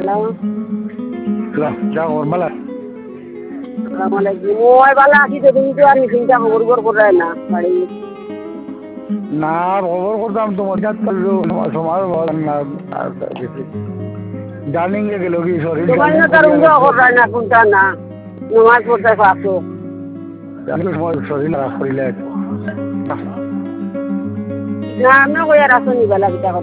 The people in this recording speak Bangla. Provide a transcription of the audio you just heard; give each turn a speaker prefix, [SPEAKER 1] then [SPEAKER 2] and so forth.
[SPEAKER 1] যা বালা
[SPEAKER 2] আসসালামালাইকুম ওই বালা আছি তো তুমি তো আর চিন্তা খবর করে না বাড়ি
[SPEAKER 1] না খবর করতাম তোমার সময় না জার্নিং এ গেল কি শরীর
[SPEAKER 2] তোমার না তার উঙ্গ করে না কোনটা না নমাজ পড়তে পারছো
[SPEAKER 1] সময় শরীর খারাপ করিলে
[SPEAKER 2] না আমরা কই আর আসনি বেলা বিটা